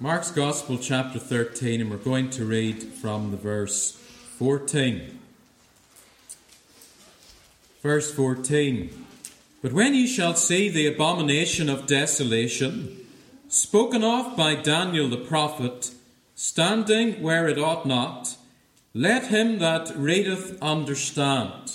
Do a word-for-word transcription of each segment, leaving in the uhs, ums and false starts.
Mark's Gospel, chapter thirteen, and we're going to read from the verse fourteen. Verse fourteen. But when ye shall see the abomination of desolation, spoken of by Daniel the prophet, standing where it ought not, let him that readeth understand.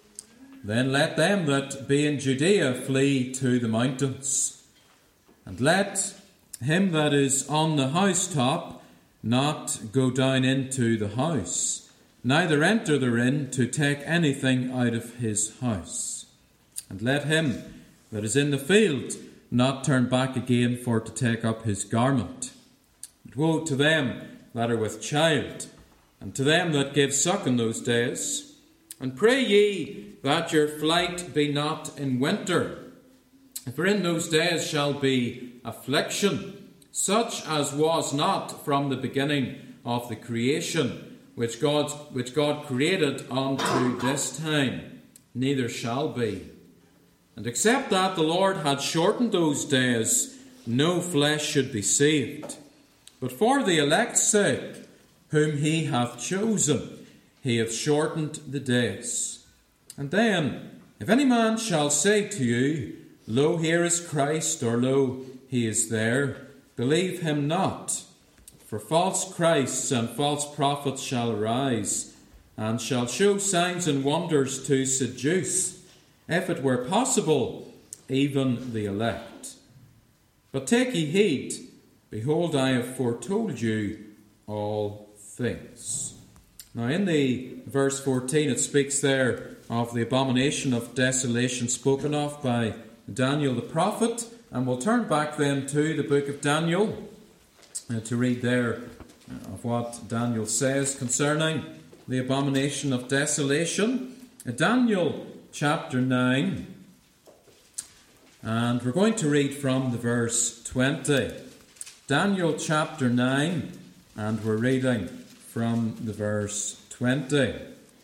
Then let them that be in Judea flee to the mountains. And let him that is on the housetop not go down into the house, neither enter therein to take anything out of his house. And let him that is in the field not turn back again for to take up his garment. But woe to them that are with child, and to them that give suck in those days. And pray ye that your flight be not in winter. For in those days shall be affliction, such as was not from the beginning of the creation, which God, which God created unto this time, neither shall be. And except that the Lord had shortened those days, no flesh should be saved. But for the elect's sake, whom he hath chosen, he hath shortened the days. And then, if any man shall say to you, Lo, here is Christ, or Lo, he is there, believe him not. For false Christs and false prophets shall arise, and shall show signs and wonders to seduce, if it were possible, even the elect. But take ye heed, behold, I have foretold you all things. Now in the verse fourteen, it speaks there of the abomination of desolation spoken of by Daniel the prophet. And we'll turn back then to the book of Daniel uh, to read there of what Daniel says concerning the abomination of desolation. Uh, Daniel chapter nine, and we're going to read from the verse twenty. Daniel chapter nine, and we're reading from the verse twenty.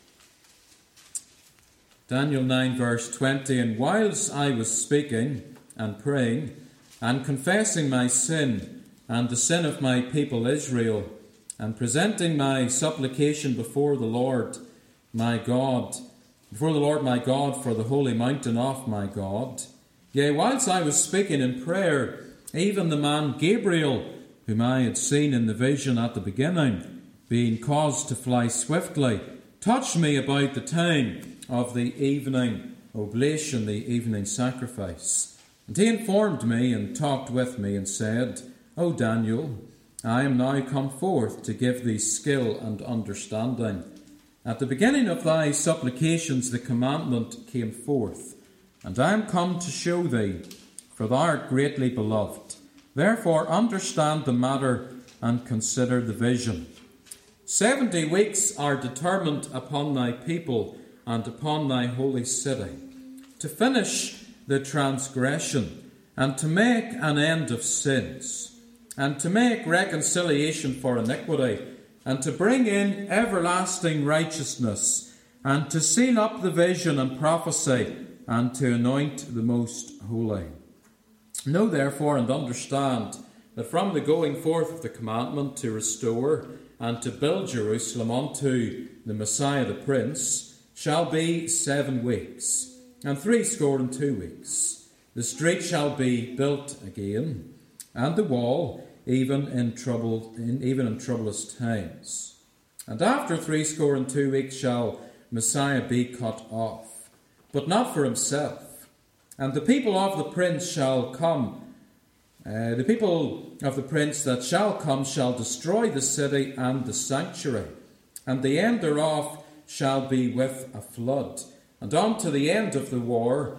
Daniel nine, verse twenty. And whilst I was speaking and praying and confessing my sin and the sin of my people Israel, and presenting my supplication before the Lord my God, before the Lord my God for the holy mountain of my God, yea, whilst I was speaking in prayer, even the man Gabriel, whom I had seen in the vision at the beginning, being caused to fly swiftly, touched me about the time of the evening oblation, the evening sacrifice. And he informed me and talked with me and said, O Daniel, I am now come forth to give thee skill and understanding. At the beginning of thy supplications the commandment came forth, and I am come to show thee, for thou art greatly beloved. Therefore understand the matter and consider the vision. Seventy weeks are determined upon thy people and upon thy holy city, to finish the transgression, and to make an end of sins, and to make reconciliation for iniquity, and to bring in everlasting righteousness, and to seal up the vision and prophecy, and to anoint the most holy. Know therefore and understand that from the going forth of the commandment to restore and to build Jerusalem unto the Messiah the Prince shall be seven weeks, and threescore and two weeks. The street shall be built again, and the wall even in troubled, in, even in troublous times. And after threescore and two weeks shall Messiah be cut off, but not for himself. And the people of the prince shall come. Uh, the people of the prince that shall come shall destroy the city and the sanctuary, and the end thereof shall be with a flood. And unto the end of the war,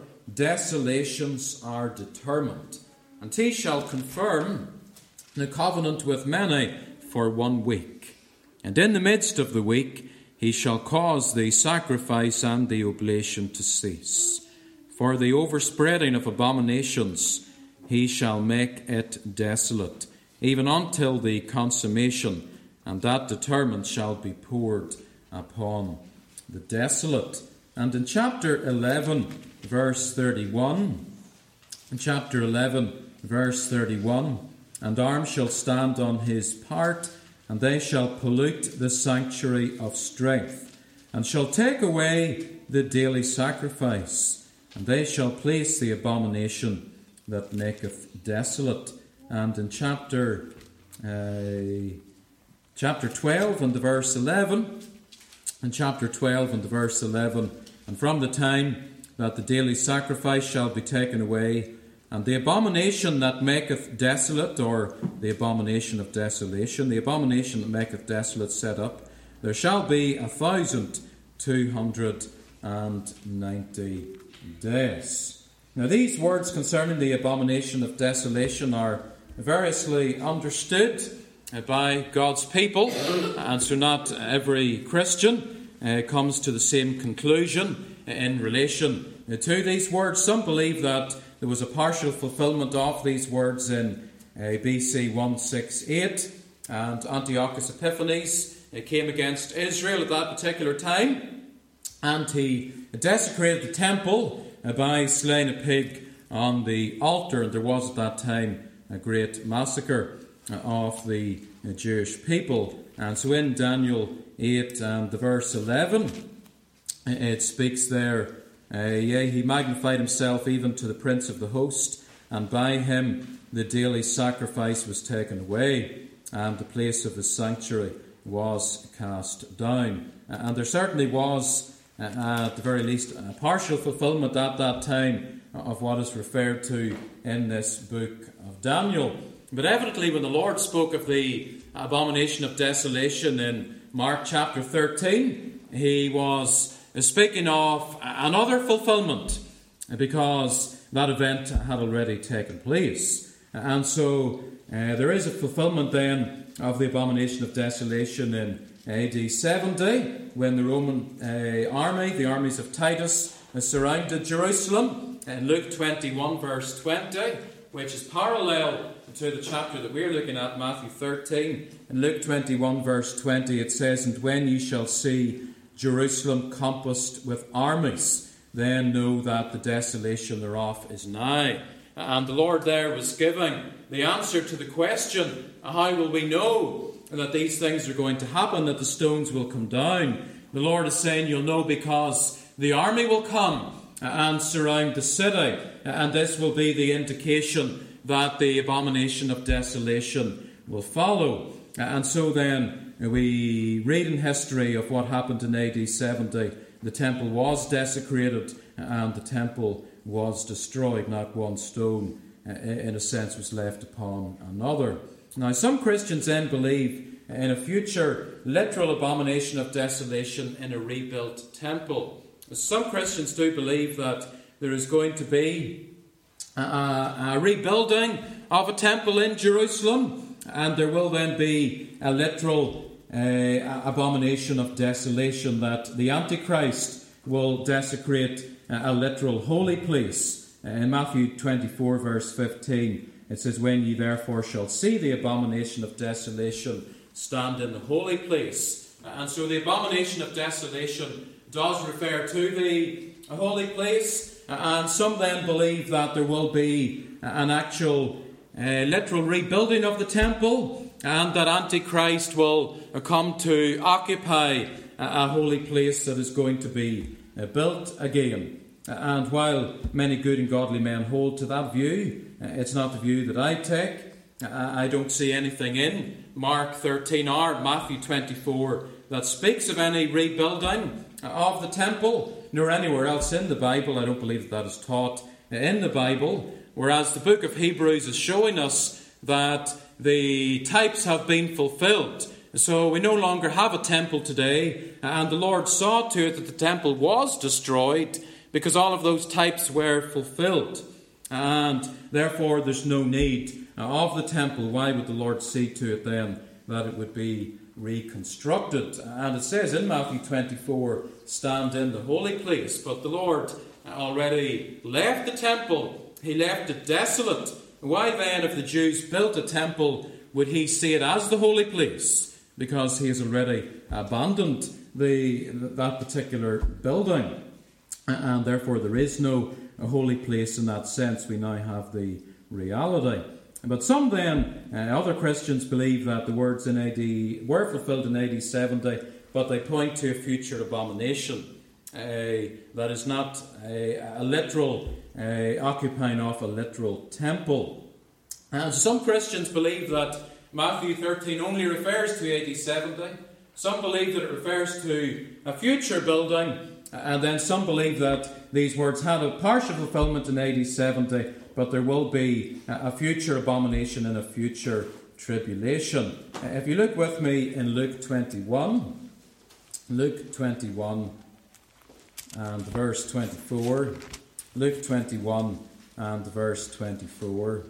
desolations are determined. And he shall confirm the covenant with many for one week. And in the midst of the week, he shall cause the sacrifice and the oblation to cease. For the overspreading of abominations, he shall make it desolate, even until the consummation, and that determined shall be poured upon the desolate. And in chapter eleven, verse thirty-one, in chapter eleven, verse thirty-one, and arms shall stand on his part, and they shall pollute the sanctuary of strength, and shall take away the daily sacrifice, and they shall place the abomination that maketh desolate. And in chapter uh, chapter twelve and the verse eleven, in chapter twelve and the verse eleven, and from the time that the daily sacrifice shall be taken away, and the abomination that maketh desolate, or the abomination of desolation, the abomination that maketh desolate set up, there shall be a thousand two hundred and ninety days. Now these words concerning the abomination of desolation are variously understood by God's people, and so not every Christian uh, comes to the same conclusion in relation to these words. Some believe that there was a partial fulfillment of these words in uh, B C one sixty-eight, and Antiochus Epiphanes uh, came against Israel at that particular time, and he desecrated the temple uh, by slaying a pig on the altar, and there was at that time a great massacre uh, of the uh, Jewish people. And so in Daniel eight and the verse eleven, it speaks there, Uh, yea, he magnified himself even to the prince of the host, and by him the daily sacrifice was taken away, and the place of his sanctuary was cast down. Uh, and there certainly was, uh, at the very least, a partial fulfillment at that time of what is referred to in this book of Daniel. But evidently, when the Lord spoke of the abomination of desolation in Mark chapter thirteen, he was speaking of another fulfillment, because that event had already taken place. And so uh, there is a fulfillment then of the abomination of desolation in A D seventy, when the Roman uh, army, the armies of Titus, uh, surrounded Jerusalem. In Luke twenty-one verse twenty, which is parallel to the chapter that we're looking at, Matthew thirteen. In Luke twenty-one verse twenty it says, "And when ye shall see Jerusalem compassed with armies, then know that the desolation thereof is nigh." And the Lord there was giving the answer to the question, how will we know that these things are going to happen, that the stones will come down? The Lord is saying you'll know because the army will come and surround the city, and this will be the indication that the abomination of desolation will follow. And so then we read in history of what happened in A D seventy. The temple was desecrated and the temple was destroyed. Not one stone, in a sense, was left upon another. Now, some Christians then believe in a future literal abomination of desolation in a rebuilt temple. Some Christians do believe that there is going to be a, a rebuilding of a temple in Jerusalem, and there will then be a literal uh, abomination of desolation, that the Antichrist will desecrate a, a literal holy place. Uh, in Matthew twenty-four verse fifteen it says, "When ye therefore shall see the abomination of desolation stand in the holy place." And so the abomination of desolation does refer to the holy place, and some then believe that there will be an actual uh, literal rebuilding of the temple, and that Antichrist will come to occupy a holy place that is going to be uh, built again. And while many good and godly men hold to that view, uh, it's not the view that I take. Uh, I don't see anything in Mark thirteen or Matthew twenty-four that speaks of any rebuilding of the temple, nor anywhere else in the Bible. I don't believe that that is taught in the Bible, whereas the book of Hebrews is showing us that the types have been fulfilled. So we no longer have a temple today, and the Lord saw to it that the temple was destroyed because all of those types were fulfilled. And therefore there's no need of the temple. Why would the Lord see to it then that it would be reconstructed? And it says in Matthew twenty-four, "Stand in the holy place." But the Lord already left the temple. He left it desolate. Why then, if the Jews built a temple, would he see it as the holy place? Because he has already abandoned the that particular building. And therefore there is no holy place in that sense. We now have the reality. But some then, uh, other Christians believe that the words in A D were fulfilled in A D seventy, but they point to a future abomination uh, that is not a, a literal uh, occupying of a literal temple. And some Christians believe that Matthew thirteen only refers to A D seventy. Some believe that it refers to a future building, and then some believe that these words had a partial fulfillment in A D seventy, but there will be a future abomination and a future tribulation. If you look with me in Luke twenty-one, Luke twenty-one and verse twenty-four, Luke twenty-one and verse twenty-four,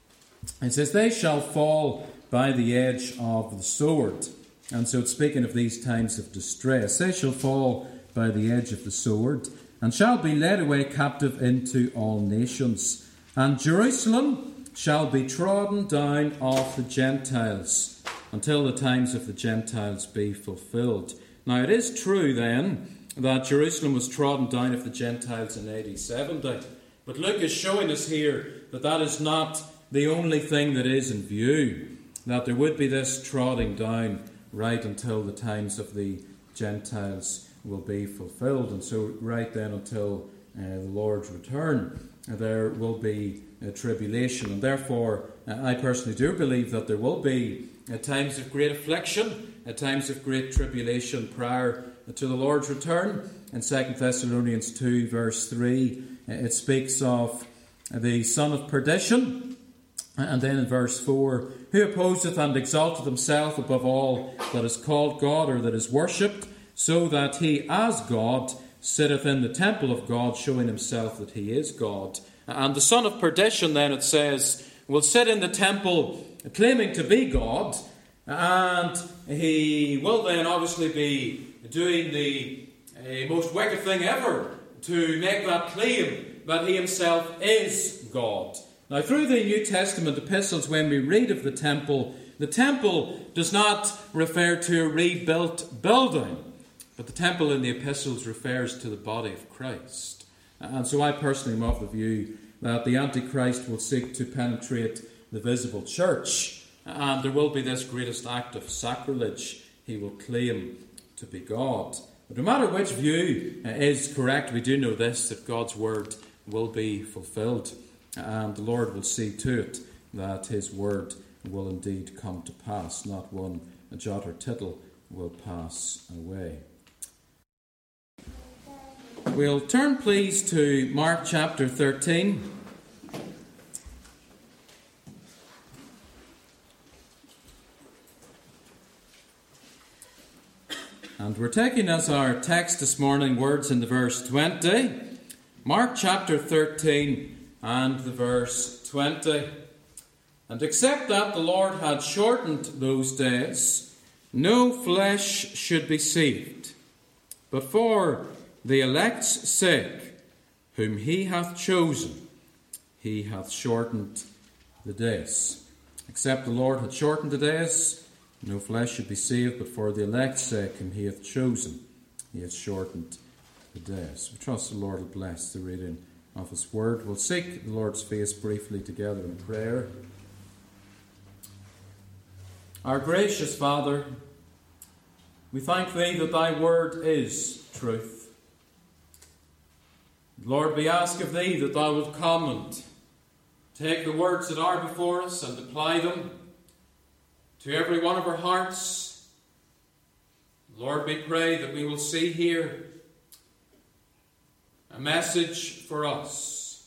it says, "They shall fall by the edge of the sword." And so it's speaking of these times of distress. "They shall fall by the edge of the sword, and shall be led away captive into all nations. And Jerusalem shall be trodden down of the Gentiles, until the times of the Gentiles be fulfilled." Now it is true then that Jerusalem was trodden down of the Gentiles in A D seventy. But Luke is showing us here that that is not the only thing that is in view. That there would be this trodding down right until the times of the Gentiles will be fulfilled. And so right then until uh, the Lord's return, uh, there will be a tribulation. And therefore, uh, I personally do believe that there will be uh, times of great affliction, uh, times of great tribulation prior to the Lord's return. In Second Thessalonians two, verse three, uh, it speaks of the son of perdition. And then in verse four, "Who opposeth and exalteth himself above all that is called God or that is worshipped, so that he as God sitteth in the temple of God, showing himself that he is God." And the son of perdition, then it says, will sit in the temple claiming to be God, and he will then obviously be doing the uh, most wicked thing ever to make that claim that he himself is God. Now, through the New Testament epistles, when we read of the temple, the temple does not refer to a rebuilt building, but the temple in the epistles refers to the body of Christ. And so I personally am of the view that the Antichrist will seek to penetrate the visible church, and there will be this greatest act of sacrilege. He will claim to be God. But no matter which view is correct, we do know this, that God's word will be fulfilled. And the Lord will see to it that his word will indeed come to pass. Not one jot or tittle will pass away. We'll turn please to Mark chapter thirteen. And we're taking as our text this morning words in the verse twenty. Mark chapter thirteen and the verse twenty. "And except that the Lord had shortened those days, no flesh should be saved. But for the elect's sake, whom he hath chosen, he hath shortened the days." Except the Lord had shortened the days, no flesh should be saved, but for the elect's sake, whom he hath chosen, he hath shortened the days. We trust the Lord will bless the reading of his word. We'll seek the Lord's face briefly together in prayer. Our gracious Father, we thank thee that thy word is truth. Lord, we ask of thee that thou wilt come and take the words that are before us and apply them to every one of our hearts. Lord, we pray that we will see here a message for us.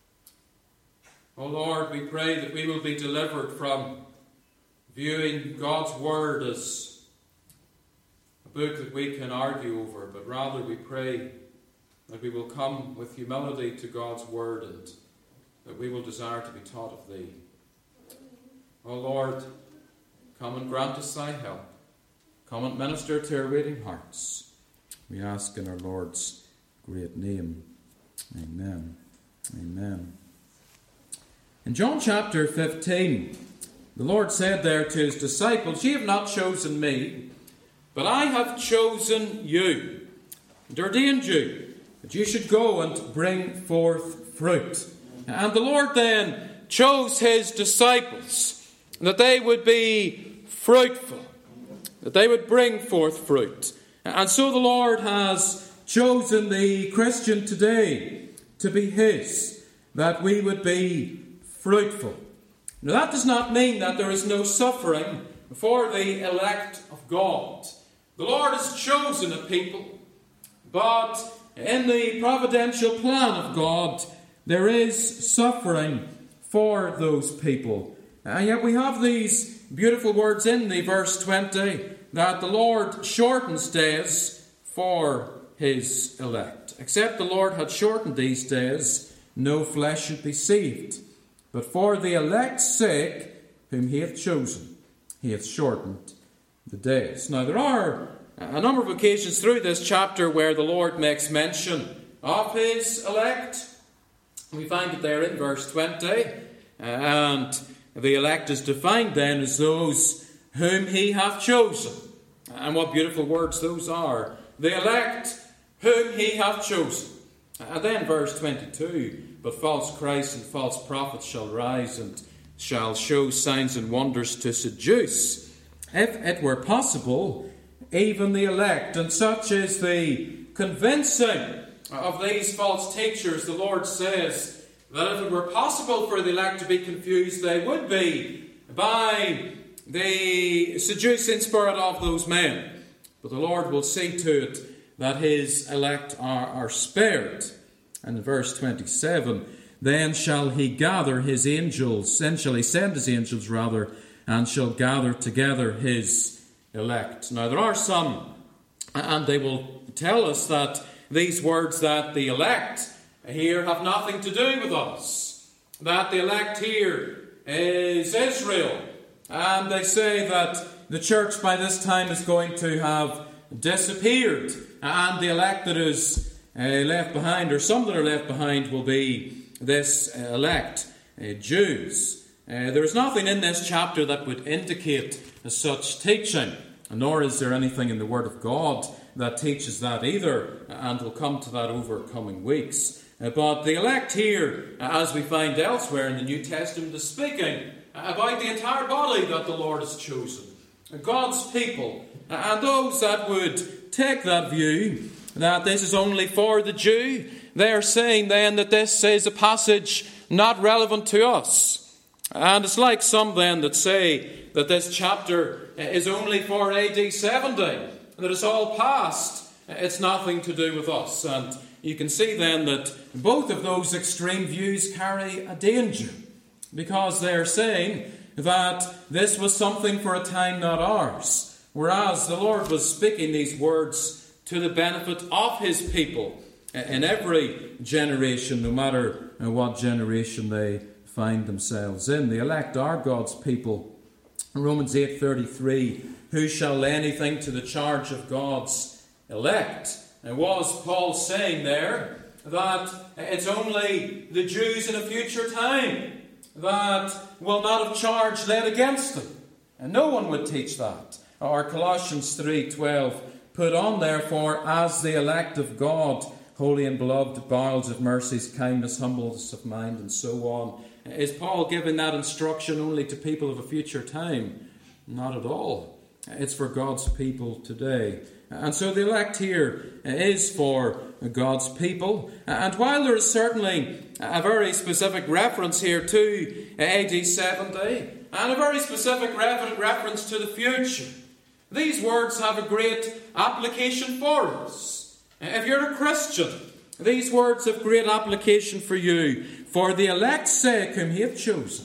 O Lord, we pray that we will be delivered from viewing God's word as a book that we can argue over, but rather we pray that we will come with humility to God's word and that we will desire to be taught of thee. O Lord, come and grant us thy help. Come and minister to our waiting hearts. We ask in our Lord's great name. Amen. Amen. In John chapter fifteen, the Lord said there to his disciples, "Ye have not chosen me, but I have chosen you, and ordained you, that you should go and bring forth fruit." And the Lord then chose his disciples, that they would be fruitful, that they would bring forth fruit. And so the Lord has chosen the Christian today to be his, that we would be fruitful. Now that does not mean that there is no suffering for the elect of God. The Lord has chosen a people, but in the providential plan of God, there is suffering for those people. And yet we have these beautiful words in the verse twenty, that the Lord shortens days for his elect. Except the Lord had shortened these days, no flesh should be saved. But for the elect's sake, whom he hath chosen, he hath shortened the days. Now there are a number of occasions through this chapter where the Lord makes mention of his elect. We find it there in verse twenty, and the elect is defined then as those whom he hath chosen. And what beautiful words those are. The elect whom he hath chosen. And then verse twenty-two, but false Christs and false prophets shall rise and shall show signs and wonders to seduce, if it were possible, even the elect. And such is the convincing of these false teachers. The Lord says that if it were possible for the elect to be confused, they would be by the seducing spirit of those men. But the Lord will see to it that his elect are, are spared. And in verse twenty-seven, then shall he gather his angels, then shall he send his angels rather, and shall gather together his elect. Now there are some, and they will tell us that these words that the elect here have nothing to do with us, that the elect here is Israel, and they say that the church by this time is going to have disappeared, and the elect that is uh, left behind, or some that are left behind, will be this uh, elect uh, Jews. Uh, there is nothing in this chapter that would indicate such teaching, nor is there anything in the Word of God that teaches that either, and we'll come to that over coming weeks. Uh, but the elect here, as we find elsewhere in the New Testament, is speaking about the entire body that the Lord has chosen, God's people. And those that would take that view, that this is only for the Jew, they are saying then that this is a passage not relevant to us. And it's like some then that say that this chapter is only for A D seventy, that it's all past, it's nothing to do with us. And you can see then that both of those extreme views carry a danger, because they're saying that this was something for a time not ours, whereas the Lord was speaking these words to the benefit of his people in every generation, no matter what generation they find themselves in. The elect are God's people. Romans eight thirty-three, who shall lay anything to the charge of God's elect? And was Paul saying there that it's only the Jews in a future time that will not have charge laid against them? And no one would teach that. Or Colossians three twelve, put on therefore as the elect of God, holy and beloved, bowels of mercies, kindness, humbleness of mind, and so on. Is Paul giving that instruction only to people of a future time? Not at all. It's for God's people today. And so the elect here is for God's people. And while there is certainly a very specific reference here to A D seventy, and a very specific reference to the future, these words have a great application for us. If you're a Christian, these words have great application for you. For the elect's sake whom he hath chosen,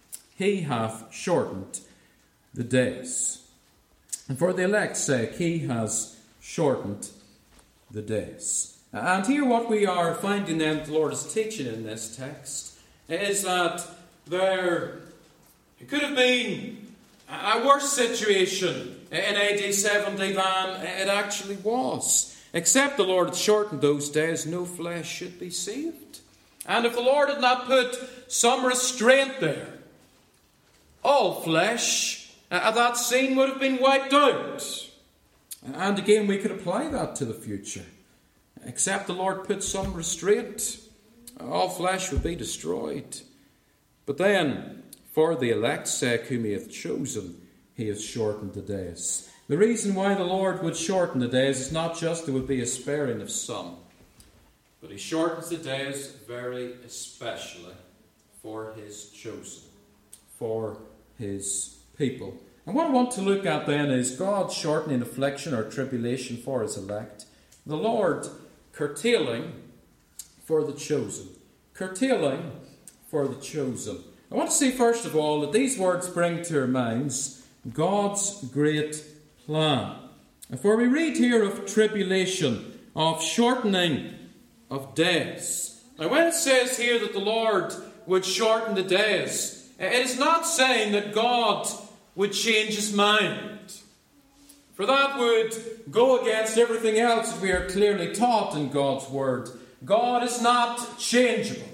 he hath shortened the days. And for the elect's sake, he has shortened the days. And here what we are finding then the Lord is teaching in this text is that there could have been a worse situation in A D seventy than it actually was. Except the Lord had shortened those days, no flesh should be saved. And if the Lord had not put some restraint there, all flesh at that scene would have been wiped out. And again, we could apply that to the future. Except the Lord put some restraint, all flesh would be destroyed. But then, for the elect's sake whom he hath chosen, he has shortened the days. The reason why the Lord would shorten the days is not just there would be a sparing of some, but he shortens the days very especially for his chosen, for his people. And what I want to look at then is God shortening affliction or tribulation for his elect, the Lord curtailing for the chosen. Curtailing for the chosen. I want to see first of all that these words bring to our minds God's great plan. And for we read here of tribulation, of shortening of days. Now when it says here that the Lord would shorten the days, it is not saying that God would change his mind. For that would go against everything else that we are clearly taught in God's Word. God is not changeable.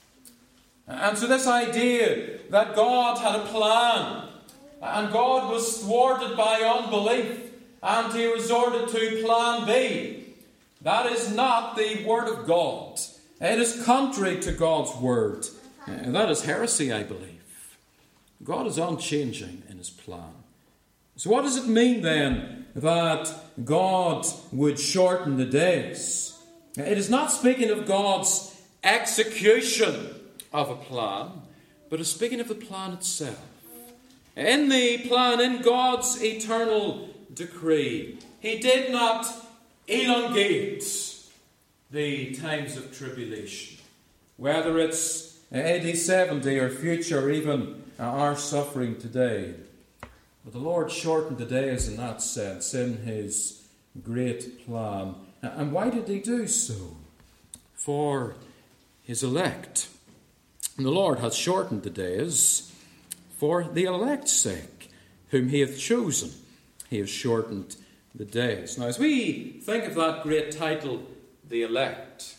And so this idea that God had a plan and God was thwarted by unbelief and he resorted to plan B, that is not the Word of God. It is contrary to God's Word. And that is heresy, I believe. God is unchanging in his plan. So what does it mean then that God would shorten the days? It is not speaking of God's execution of a plan, but is speaking of the plan itself. In the plan, in God's eternal decree, he did not elongate the times of tribulation, whether it's A D seventy or future, or even our suffering today. But the Lord shortened the days in that sense, in his great plan. And why did he do so? For his elect. And the Lord hath shortened the days for the elect's sake, whom he hath chosen. He has shortened the days. Now, as we think of that great title, the elect,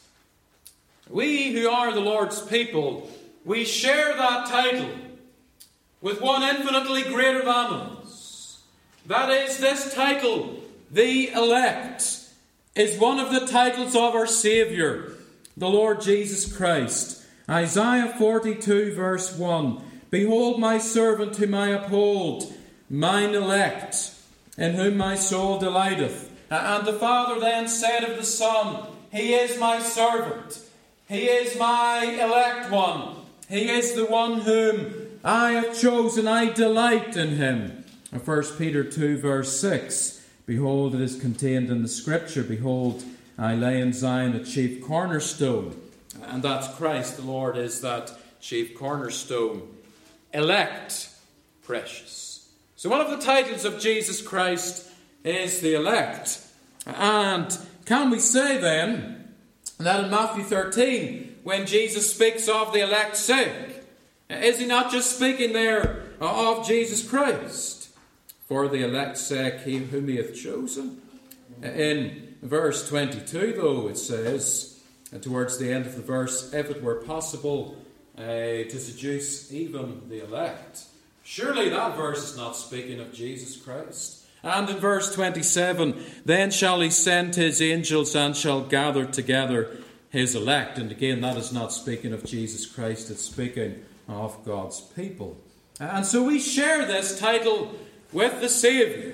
we who are the Lord's people, we share that title with one infinitely greater than us. That is, this title, the elect, is one of the titles of our Saviour, the Lord Jesus Christ. Isaiah forty-two verse one, Behold my servant whom I uphold, mine elect, in whom my soul delighteth. And the Father then said of the Son, He is my servant, He is my elect one, He is the one whom I have chosen, I delight in him. And First Peter two verse six, Behold, it is contained in the Scripture, Behold, I lay in Zion a chief cornerstone. And that's Christ, the Lord is that chief cornerstone. Elect, precious. So one of the titles of Jesus Christ is the elect. And can we say then that in Matthew thirteen, when Jesus speaks of the elect's sake, is he not just speaking there of Jesus Christ? For the elect's sake, he whom he hath chosen. In verse twenty-two, though, it says, and towards the end of the verse, if it were possible uh, to seduce even the elect. Surely that verse is not speaking of Jesus Christ. And in verse twenty-seven, then shall he send his angels and shall gather together his elect. And again, that is not speaking of Jesus Christ, it's speaking of God's people. And so we share this title with the Saviour.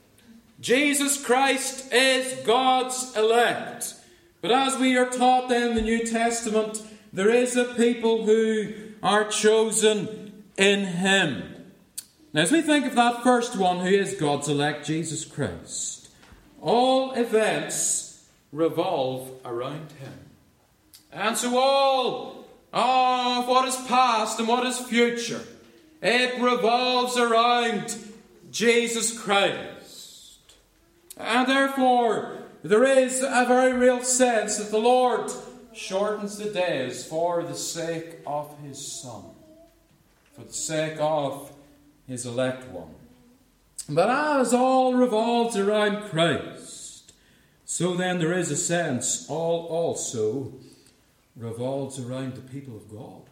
Jesus Christ is God's elect. But as we are taught in the New Testament, there is a people who are chosen in him. Now, as we think of that first one who is God's elect, Jesus Christ, all events revolve around him. And so all of what is past and what is future, it revolves around Jesus Christ. And therefore, there is a very real sense that the Lord shortens the days for the sake of his Son, for the sake of his elect one. But as all revolves around Christ, so then there is a sense all also revolves around the people of God.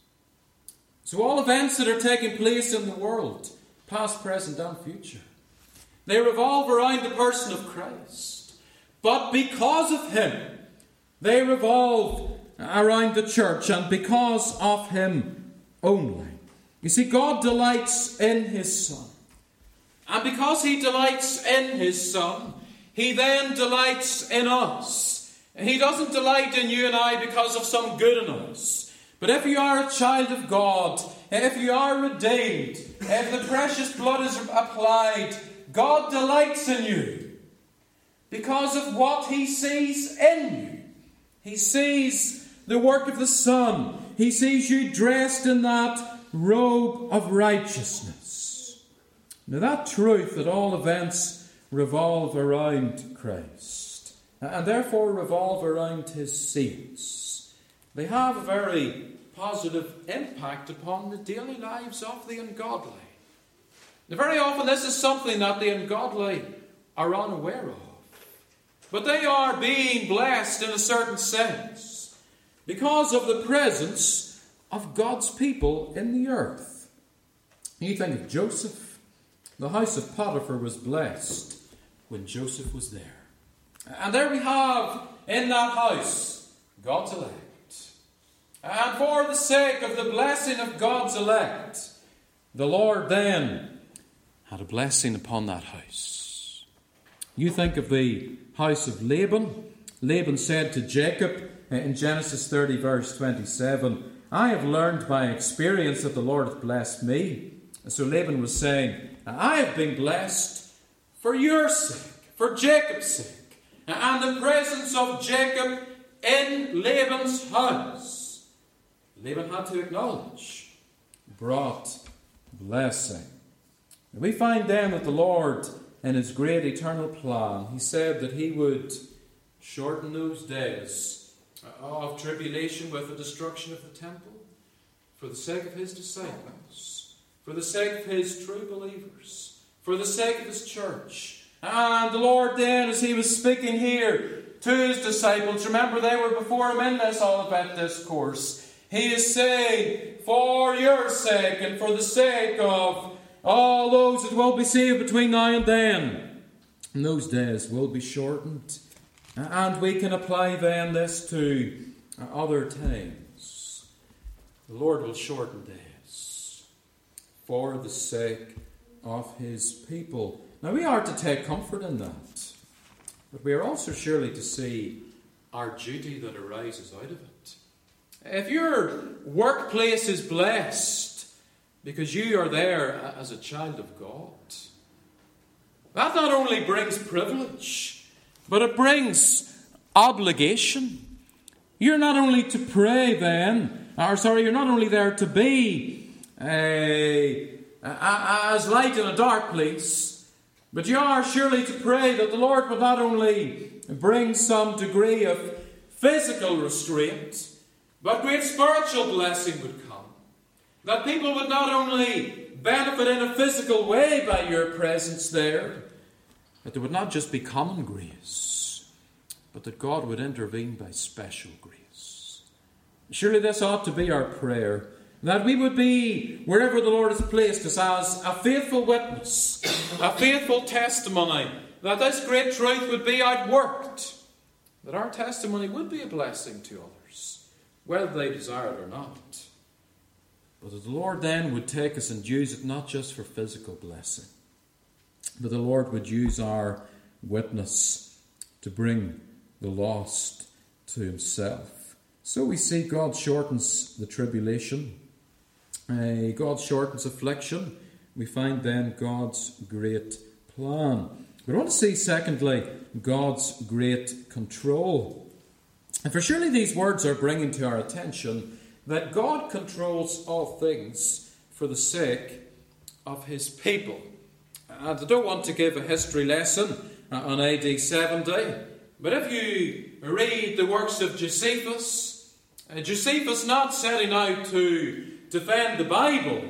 So all events that are taking place in the world, past, present and future, they revolve around the person of Christ. But because of him, they revolve around the church, and because of him, only. You see, God delights in his Son. And because he delights in his Son, he then delights in us. He doesn't delight in you and I because of some good in us. But if you are a child of God, if you are redeemed, if the precious blood is applied, God delights in you because of what he sees in you. He sees the work of the Son. He sees you dressed in that robe of righteousness. Now that truth that all events revolve around Christ, and therefore revolve around his saints, they have a very positive impact upon the daily lives of the ungodly. Now, very often this is something that the ungodly are unaware of. But they are being blessed in a certain sense because of the presence of God's people in the earth. You think of Joseph. The house of Potiphar was blessed when Joseph was there. And there we have in that house God's elect. And for the sake of the blessing of God's elect, the Lord then had a blessing upon that house. You think of the house of Laban. Laban said to Jacob in Genesis thirty verse twenty-seven, I have learned by experience that the Lord hath blessed me. So Laban was saying, I have been blessed for your sake, for Jacob's sake, and the presence of Jacob in Laban's house. Laban had to acknowledge, brought blessing. We find then that the Lord, in his great eternal plan, he said that he would shorten those days of tribulation with the destruction of the temple for the sake of his disciples, for the sake of his true believers, for the sake of his church. And the Lord then, as he was speaking here to his disciples, remember they were before him in this Olivet discourse, he is saying, for your sake and for the sake of all those that will be saved between now and then, and those days will be shortened. And we can apply then this to other times. The Lord will shorten days for the sake of his people. Now we are to take comfort in that. But we are also surely to see our duty that arises out of it. If your workplace is blessed because you are there as a child of God, that not only brings privilege, but it brings obligation. You're not only to pray then, or sorry, you're not only there to be a, a, as light in a dark place, but you are surely to pray that the Lord would not only bring some degree of physical restraint, but great spiritual blessing would come. That people would not only benefit in a physical way by your presence there, but there would not just be common grace, but that God would intervene by special grace. Surely this ought to be our prayer, that we would be wherever the Lord has placed us as a faithful witness, a faithful testimony, that this great truth would be outworked, that our testimony would be a blessing to others, whether they desire it or not. But that the Lord then would take us and use it not just for physical blessing, but the Lord would use our witness to bring the lost to himself. So we see God shortens the tribulation. Uh, God shortens affliction. We find then God's great plan. We want to see, secondly, God's great control. And for surely these words are bringing to our attention that God controls all things for the sake of his people. And I don't want to give a history lesson on A D seventy, but if you read the works of Josephus, uh, Josephus not setting out to defend the Bible,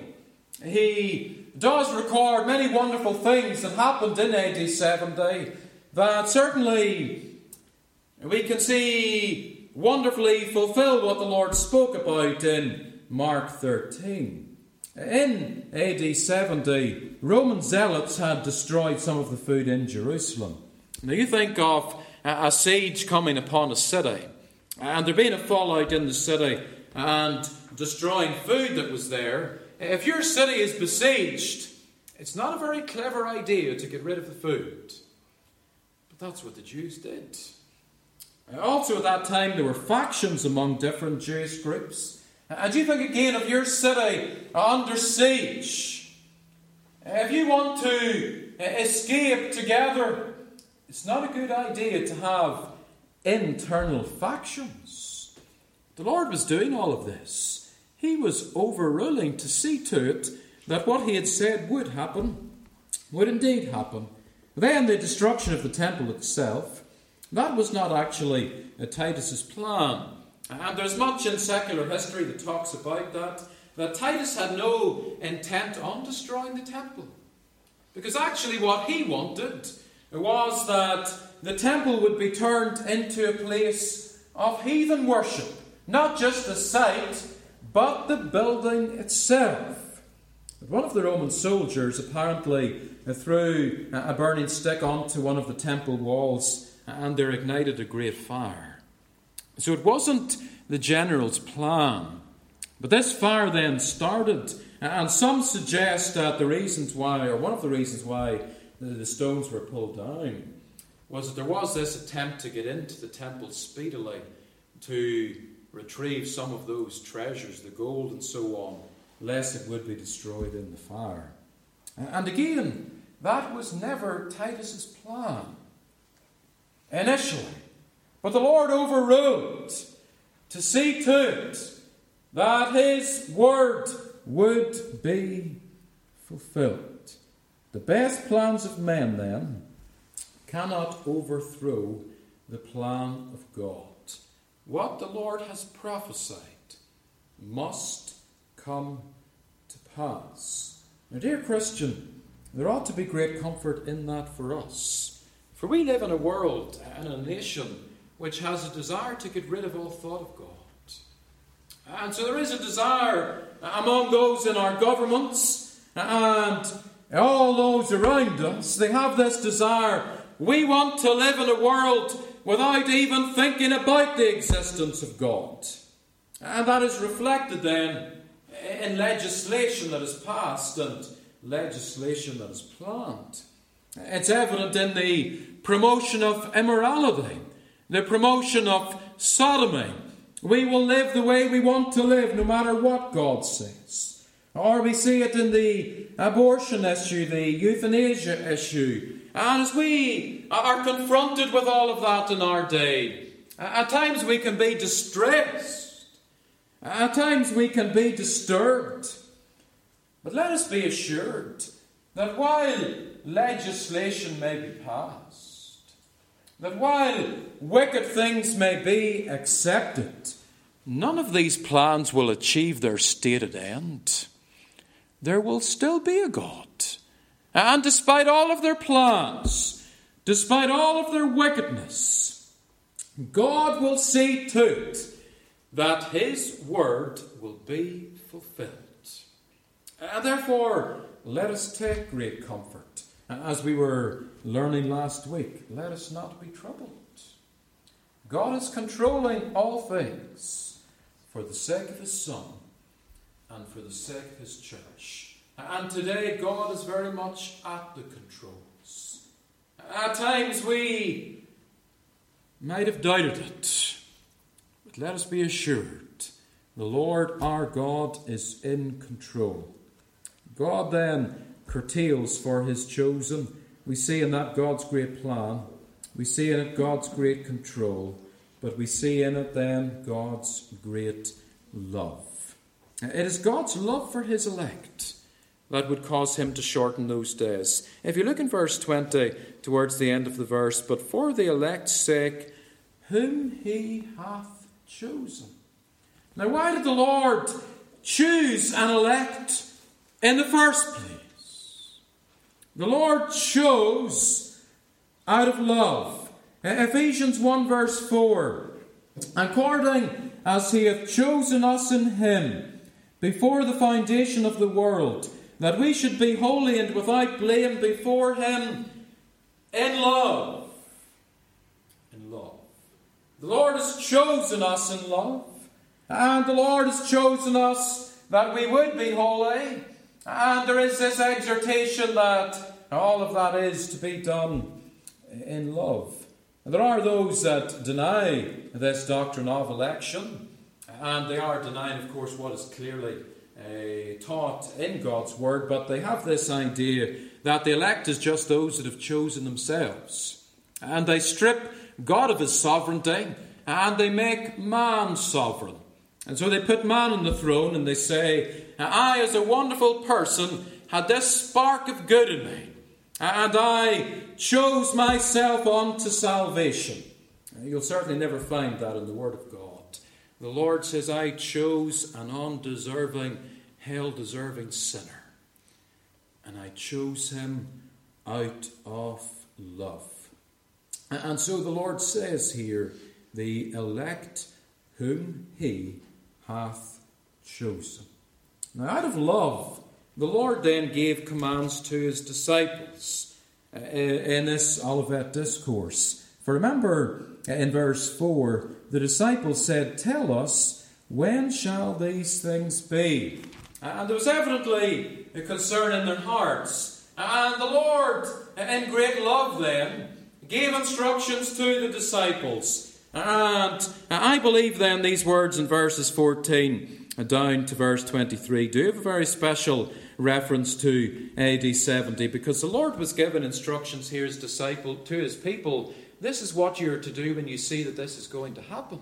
he does record many wonderful things that happened in A D seventy that certainly we can see wonderfully fulfill what the Lord spoke about in Mark thirteen. In A D seventy, Roman zealots had destroyed some of the food in Jerusalem. Now you think of a, a siege coming upon a city, and there being a fallout in the city, and destroying food that was there. If your city is besieged, it's not a very clever idea to get rid of the food. But that's what the Jews did. Also at that time there were factions among different Jewish groups. And you think again of your city under siege. If you want to escape together, it's not a good idea to have internal factions. The Lord was doing all of this. He was overruling to see to it that what he had said would happen, would indeed happen. Then the destruction of the temple itself, that was not actually Titus's plan. And there's much in secular history that talks about that, that Titus had no intent on destroying the temple. Because actually what he wanted was that the temple would be turned into a place of heathen worship. Not just the site, but the building itself. But one of the Roman soldiers apparently threw a burning stick onto one of the temple walls, and there ignited a great fire. So it wasn't the general's plan. But this fire then started, and some suggest that the reasons why, or one of the reasons why the stones were pulled down, was that there was this attempt to get into the temple speedily to retrieve some of those treasures, the gold and so on, lest it would be destroyed in the fire. And again, that was never Titus's plan initially. But the Lord overruled to see to it that his word would be fulfilled. The best plans of men, then, cannot overthrow the plan of God. What the Lord has prophesied must come to pass. Now, dear Christian, there ought to be great comfort in that for us. For we live in a world and a nation which has a desire to get rid of all thought of God. And so there is a desire among those in our governments and all those around us. They have this desire. We want to live in a world without even thinking about the existence of God. And that is reflected then in legislation that is passed and legislation that is planned. It's evident in the promotion of immorality, the promotion of sodomy. We will live the way we want to live, no matter what God says. Or we see it in the abortion issue, the euthanasia issue. And as we are confronted with all of that in our day, at times we can be distressed. At times we can be disturbed. But let us be assured that while legislation may be passed, that while wicked things may be accepted, none of these plans will achieve their stated end. There will still be a God. And despite all of their plans, despite all of their wickedness, God will see to it that his word will be fulfilled. And therefore, let us take great comfort. As we were learning last week, let us not be troubled. God is controlling all things for the sake of his Son and for the sake of his church. And today, God is very much at the controls. At times we might have doubted it, but let us be assured the Lord our God is in control. God then curtails for his chosen. We see in that God's great plan. We see in it God's great control. But we see in it then God's great love. It is God's love for his elect that would cause him to shorten those days. If you look in verse twenty, towards the end of the verse, but for the elect's sake, whom he hath chosen. Now, why did the Lord choose an elect in the first place? The Lord chose out of love. Ephesians one verse four. According as he hath chosen us in him before the foundation of the world, that we should be holy and without blame before him in love. In love. The Lord has chosen us in love. And the Lord has chosen us that we would be holy. And there is this exhortation that all of that is to be done in love. And there are those that deny this doctrine of election. And they are denying, of course, what is clearly uh, taught in God's Word. But they have this idea that the elect is just those that have chosen themselves. And they strip God of his sovereignty, and they make man sovereign. And so they put man on the throne, and they say, I, as a wonderful person, had this spark of good in me, and I chose myself unto salvation. You'll certainly never find that in the Word of God. The Lord says, I chose an undeserving, hell-deserving sinner. And I chose him out of love. And so the Lord says here, the elect whom he hath chosen. Now out of love, the Lord then gave commands to his disciples in this Olivet Discourse. For remember, in verse four, the disciples said, tell us, when shall these things be? And there was evidently a concern in their hearts. And the Lord, in great love then, gave instructions to the disciples. And I believe then these words in verses fourteen down to verse twenty-three do have a very special reference to A D seventy, because the Lord was given instructions here as disciple to his people. This is what you're to do when you see that this is going to happen.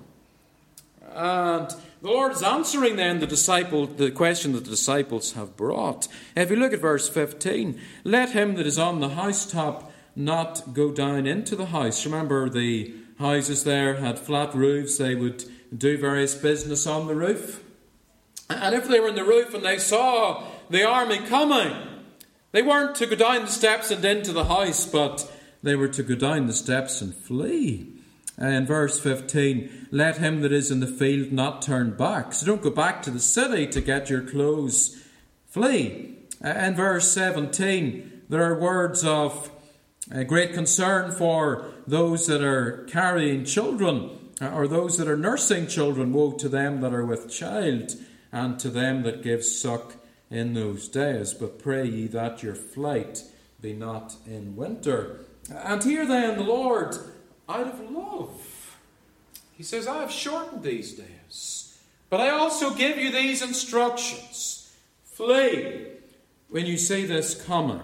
And the Lord is answering then the disciple the question that the disciples have brought. If you look at verse fifteen, let him that is on the housetop not go down into the house. Remember, the houses there had flat roofs. They would do various business on the roof. And if they were in the roof and they saw the army coming, they weren't to go down the steps and into the house, but they were to go down the steps and flee. In verse fifteen, let him that is in the field not turn back. So don't go back to the city to get your clothes. Flee. In verse seventeen, there are words of a great concern for those that are carrying children, or those that are nursing children. Woe to them that are with child, and to them that give suck in those days. But pray ye that your flight be not in winter. And here then the Lord, out of love, he says, I have shortened these days, but I also give you these instructions. Flee when you see this coming.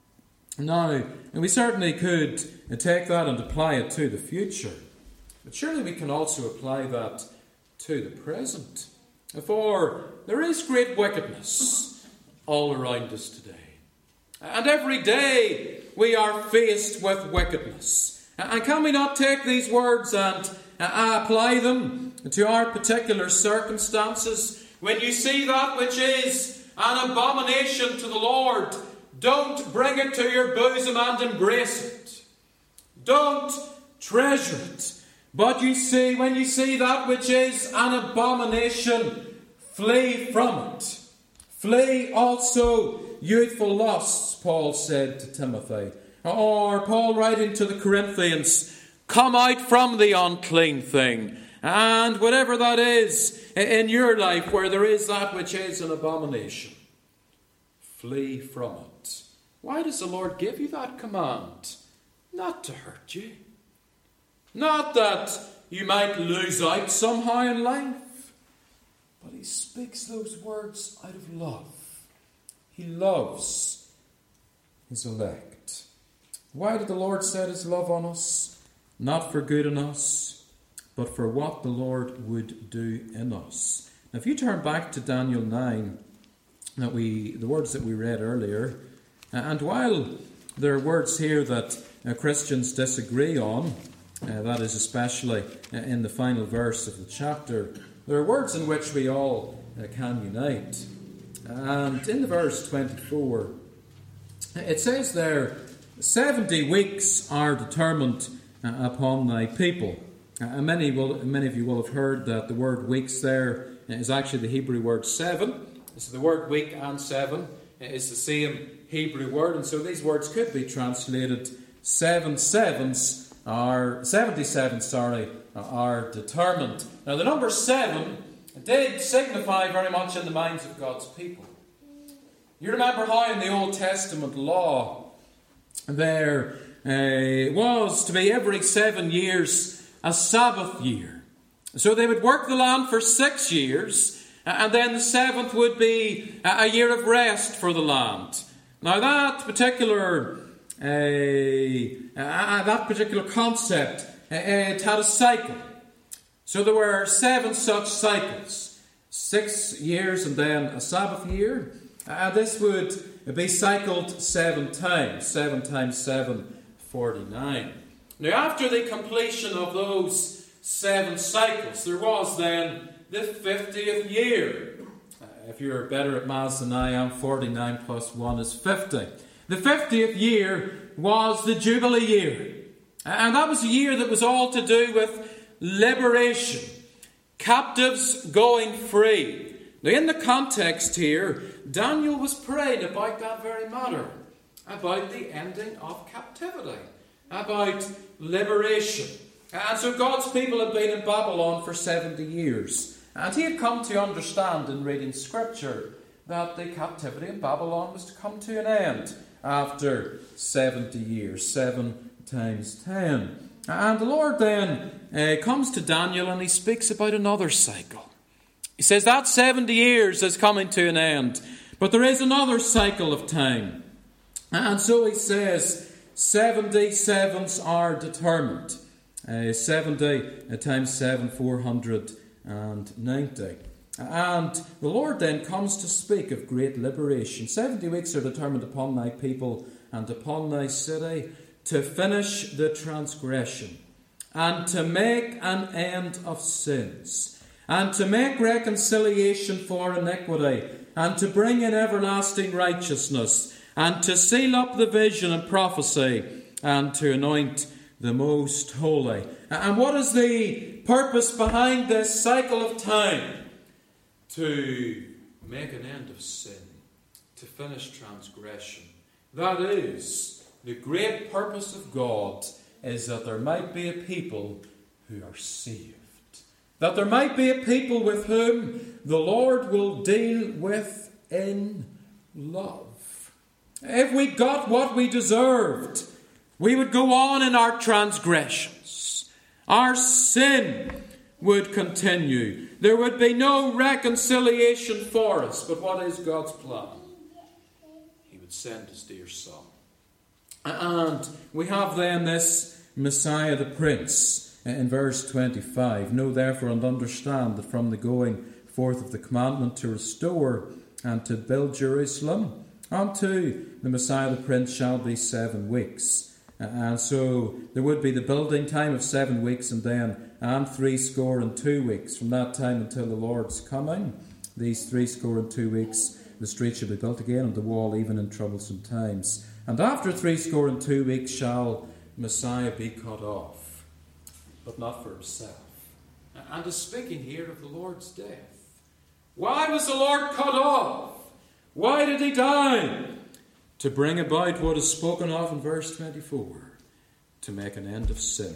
Now, and we certainly could take that and apply it to the future. But surely we can also apply that to the present. For there is great wickedness all around us today. And every day we are faced with wickedness. And can we not take these words and apply them to our particular circumstances? When you see that which is an abomination to the Lord, don't bring it to your bosom and embrace it. Don't treasure it. But you see, when you see that which is an abomination, flee from it. Flee also youthful lusts, Paul said to Timothy. Or Paul writing to the Corinthians, come out from the unclean thing. And whatever that is in your life where there is that which is an abomination, flee from it. Why does the Lord give you that command? Not to hurt you. Not that you might lose out somehow in life. But he speaks those words out of love. He loves his elect. Why did the Lord set his love on us? Not for good in us, but for what the Lord would do in us. Now, if you turn back to Daniel nine, that we the words that we read earlier, and while there are words here that uh, Christians disagree on, uh, that is especially in the final verse of the chapter, there are words in which we all uh, can unite. And in the verse twenty-four, it says there, seventy weeks are determined uh, upon thy people. Uh, many will, many of you will have heard that the word weeks there is actually the Hebrew word seven. So the word week and seven is the same Hebrew word, and so these words could be translated seven sevens are seventy-seven, sorry, are determined. Now the number seven did signify very much in the minds of God's people. You remember how in the Old Testament law there uh, was to be every seven years a Sabbath year. So they would work the land for six years, and then the seventh would be a year of rest for the land. Now that particular uh, uh, that particular concept, uh, it had a cycle. So there were seven such cycles, six years and then a Sabbath year. Uh, this would be cycled seven times, seven times seven, forty-nine. Now after the completion of those seven cycles, there was then the fiftieth year. Uh, if you're better at maths than I am, forty-nine plus one is fifty. The fiftieth year was the Jubilee year. And that was a year that was all to do with liberation. Captives going free. Now in the context here, Daniel was praying about that very matter. About the ending of captivity. About liberation. And so God's people had been in Babylon for seventy years. And he had come to understand in reading Scripture that the captivity in Babylon was to come to an end after seventy years, seven times ten. And the Lord then uh, comes to Daniel and he speaks about another cycle. He says that seventy years is coming to an end, but there is another cycle of time. And so he says seventy sevens are determined. Uh, seventy times seven, four hundred ninety. And the Lord then comes to speak of great liberation. Seventy weeks are determined upon thy people and upon thy city to finish the transgression and to make an end of sins and to make reconciliation for iniquity and to bring in everlasting righteousness and to seal up the vision and prophecy and to anoint the most holy. And what is the purpose behind this cycle of time? To make an end of sin, to finish transgression. That is, the great purpose of God is that there might be a people who are saved. That there might be a people with whom the Lord will deal with in love. If we got what we deserved, we would go on in our transgressions. Our sin would continue. There would be no reconciliation for us. But what is God's plan? He would send his dear Son. And we have then this Messiah the Prince in verse twenty-five. Know therefore and understand that from the going forth of the commandment to restore and to build Jerusalem unto the Messiah the Prince shall be seven weeks. And so there would be the building time of seven weeks and then and three score and two weeks. From that time until the Lord's coming, these three score and two weeks, the street shall be built again and the wall even in troublesome times. And after three score and two weeks shall Messiah be cut off, but not for himself. And is speaking here of the Lord's death. Why was the Lord cut off? Why did he die? To bring about what is spoken of in verse twenty-four, to make an end of sin,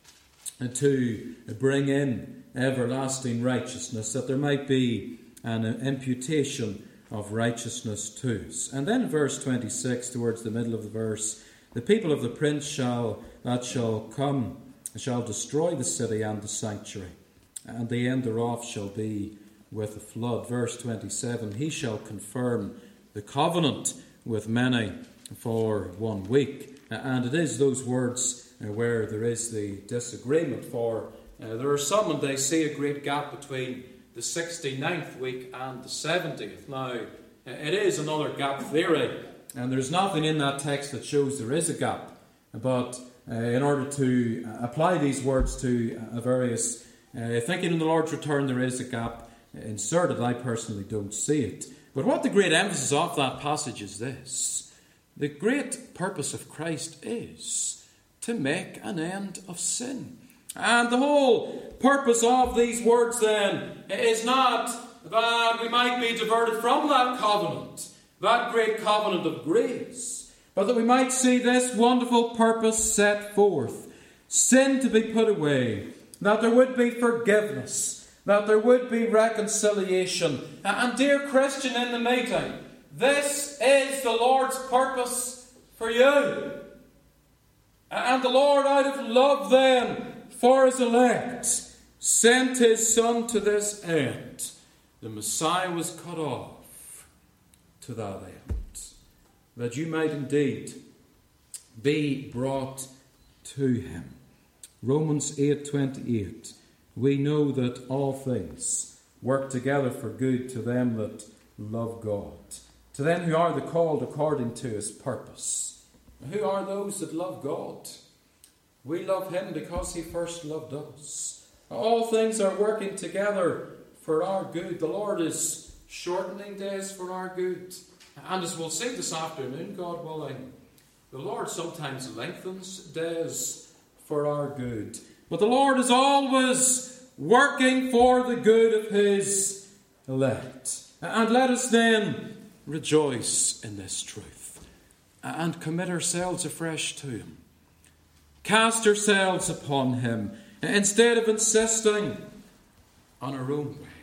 and to bring in everlasting righteousness, that there might be an imputation of righteousness to us. And then in verse twenty-six, towards the middle of the verse, the people of the prince shall that shall come shall destroy the city and the sanctuary, and the end thereof shall be with a flood. Verse twenty-seven, he shall confirm the covenant with many for one week. And it is those words where there is the disagreement, for uh, there are some and they see a great gap between the sixty-ninth week and the seventieth. Now, it is another gap theory, and there's nothing in that text that shows there is a gap. But uh, in order to apply these words to uh, various uh, thinking in the Lord's return, there is a gap inserted. I personally don't see it. But what the great emphasis of that passage is this: the great purpose of Christ is to make an end of sin. And the whole purpose of these words then is not that we might be diverted from that covenant, that great covenant of grace, but that we might see this wonderful purpose set forth: sin to be put away, that there would be forgiveness, that there would be reconciliation. And dear Christian in the meeting, this is the Lord's purpose for you. And the Lord, out of love then for his elect, sent his Son to this end. The Messiah was cut off to that end, that you might indeed be brought to him. Romans eight twenty-eight. We know that all things work together for good to them that love God, to them who are the called according to his purpose. Who are those that love God? We love him because he first loved us. All things are working together for our good. The Lord is shortening days for our good. And as we'll see this afternoon, God willing, the Lord sometimes lengthens days for our good. But the Lord is always working for the good of his elect. And let us then rejoice in this truth and commit ourselves afresh to him. Cast ourselves upon him instead of insisting on our own way.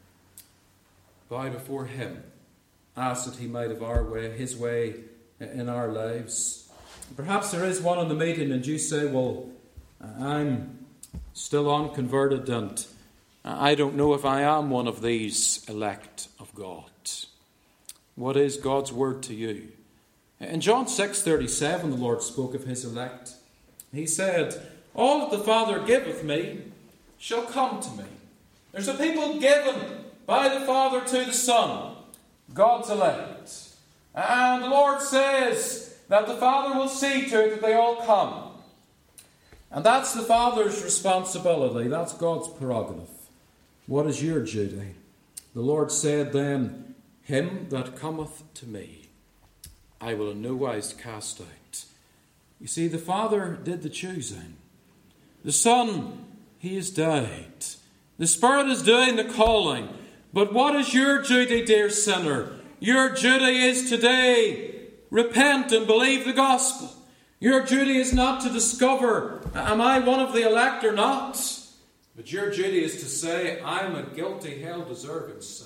Bow before him. Ask that he might have our way, his way in our lives. Perhaps there is one in the meeting and you say, well, I'm still unconverted and I don't know if I am one of these elect of God. What is God's word to you? In John six thirty-seven, the Lord spoke of his elect. He said, all that the Father giveth me shall come to me. There's a people given by the Father to the Son, God's elect. And the Lord says that the Father will see to it that they all come. And that's the Father's responsibility. That's God's prerogative. What is your duty? The Lord said then, him that cometh to me, I will in no wise cast out. You see, the Father did the choosing. The Son, he has died. The Spirit is doing the calling. But what is your duty, dear sinner? Your duty is today, repent and believe the gospel. Your duty is not to discover, am I one of the elect or not? But your duty is to say, I'm a guilty, hell-deserving sinner.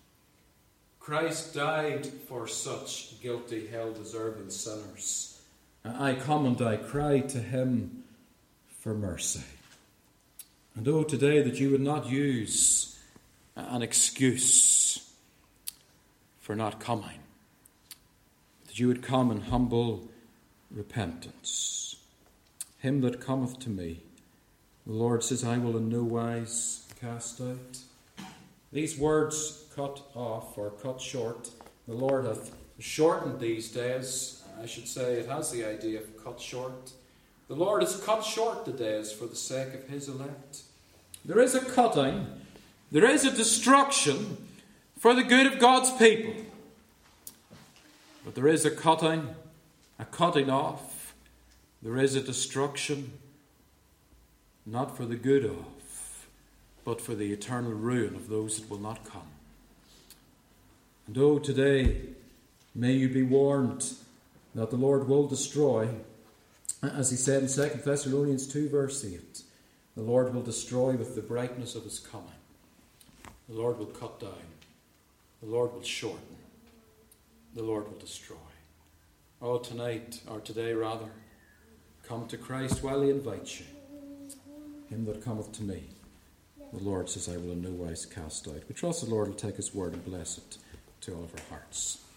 Christ died for such guilty, hell-deserving sinners. I come and I cry to him for mercy. And oh, today that you would not use an excuse for not coming. That you would come in humble repentance. Him that cometh to me, the Lord says, I will in no wise cast out. These words cut off or cut short. The Lord hath shortened these days. I should say it has the idea of cut short. The Lord has cut short the days for the sake of his elect. There is a cutting, there is a destruction for the good of God's people. But there is a cutting, a cutting off. There is a destruction, not for the good of, but for the eternal ruin of those that will not come. And oh, today, may you be warned that the Lord will destroy, as he said in Second Thessalonians two verse eight, the Lord will destroy with the brightness of his coming. The Lord will cut down. The Lord will shorten. The Lord will destroy. Oh, tonight, or today rather, come to Christ while he invites you. Him that cometh to me, the Lord says, I will in no wise cast out. We trust the Lord will take his word and bless it to all of our hearts.